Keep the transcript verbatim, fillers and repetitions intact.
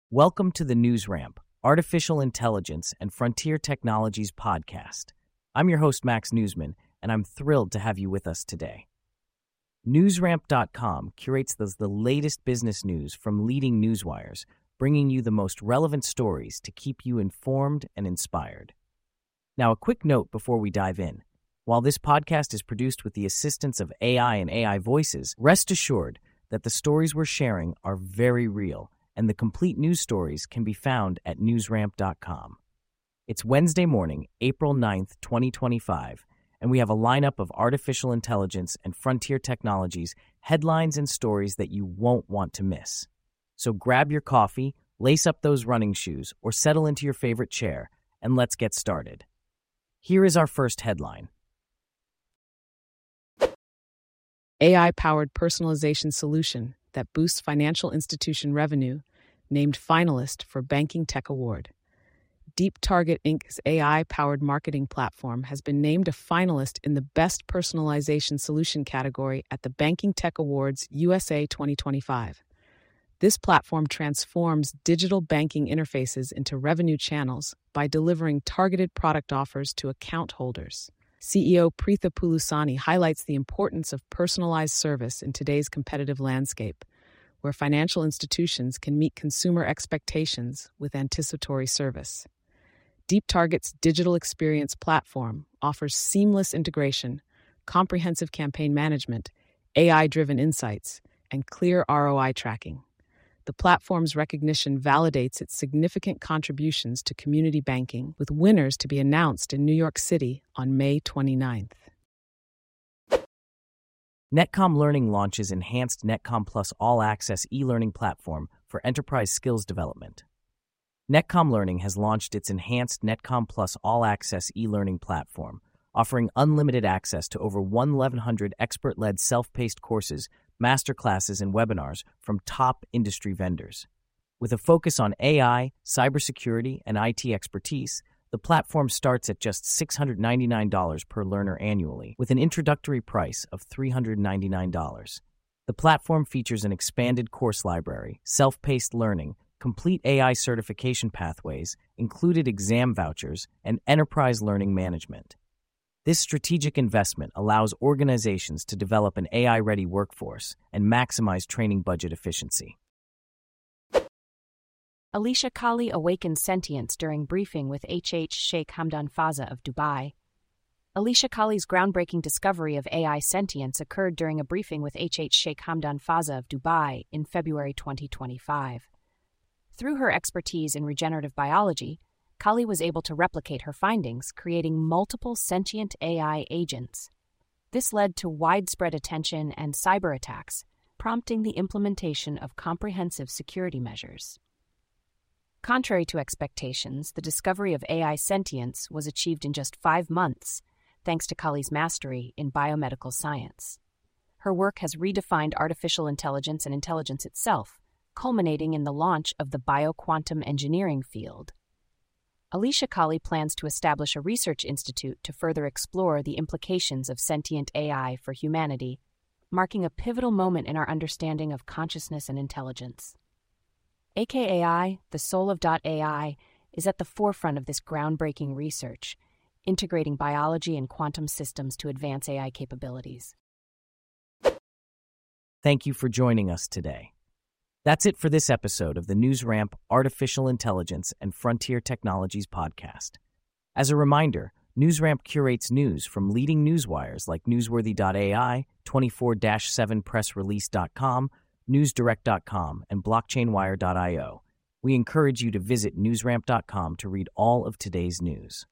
Welcome to the NewsRamp, Artificial Intelligence and Frontier Technologies podcast. I'm your host, Max Newsman, and I'm thrilled to have you with us today. Newsramp dot com curates the, the latest business news from leading newswires, bringing you the most relevant stories to keep you informed and inspired. Now, a quick note before we dive in. While this podcast is produced with the assistance of A I and A I voices, rest assured that the stories we're sharing are very real, and the complete news stories can be found at newsramp dot com. It's Wednesday morning, April ninth, twenty twenty-five, and we have a lineup of artificial intelligence and frontier technologies, headlines and stories that you won't want to miss. So grab your coffee, lace up those running shoes, or settle into your favorite chair, and let's get started. Here is our first headline. A I-powered personalization solution that boosts financial institution revenue, named finalist for Banking Tech Award. DeepTarget Incorporated's A I-powered marketing platform has been named a finalist in the Best Personalization Solution category at the Banking Tech Awards U S A twenty twenty-five. This platform transforms digital banking interfaces into revenue channels by delivering targeted product offers to account holders. C E O Preetha Pulusani highlights the importance of personalized service in today's competitive landscape, where financial institutions can meet consumer expectations with anticipatory service. DeepTarget's digital experience platform offers seamless integration, comprehensive campaign management, A I-driven insights, and clear R O I tracking. The platform's recognition validates its significant contributions to community banking, with winners to be announced in New York City on May twenty-ninth. Netcom Learning launches enhanced Netcom Plus all-access e-learning platform for enterprise skills development. Netcom Learning has launched its enhanced Netcom Plus all-access e-learning platform, offering unlimited access to over eleven hundred expert-led self-paced courses, masterclasses, and webinars from top industry vendors. With a focus on A I, cybersecurity, and I T expertise, the platform starts at just six hundred ninety-nine dollars per learner annually, with an introductory price of three hundred ninety-nine dollars. The platform features an expanded course library, self-paced learning, complete A I certification pathways, included exam vouchers, and enterprise learning management. This strategic investment allows organizations to develop an A I-ready workforce and maximize training budget efficiency. Alisha Qali awakens sentience during briefing with H H Sheikh Hamdan Faza of Dubai. Alisha Qali's groundbreaking discovery of A I sentience occurred during a briefing with H H Sheikh Hamdan Faza of Dubai in February twenty twenty-five. Through her expertise in regenerative biology, Qali was able to replicate her findings, creating multiple sentient A I agents. This led to widespread attention and cyber attacks, prompting the implementation of comprehensive security measures. Contrary to expectations, the discovery of A I sentience was achieved in just five months, thanks to Qali's mastery in biomedical science. Her work has redefined artificial intelligence and intelligence itself, culminating in the launch of the bioquantum engineering field. Alisha Qali plans to establish a research institute to further explore the implications of sentient A I for humanity, marking a pivotal moment in our understanding of consciousness and intelligence. A K A I, the soul of A I, is at the forefront of this groundbreaking research, integrating biology and quantum systems to advance A I capabilities. Thank you for joining us today. That's it for this episode of the NewsRamp Artificial Intelligence and Frontier Technologies podcast. As a reminder, NewsRamp curates news from leading newswires like newsworthy dot A I, twenty-four seven press release dot com, newsdirect dot com, and blockchain wire dot io. We encourage you to visit newsramp dot com to read all of today's news.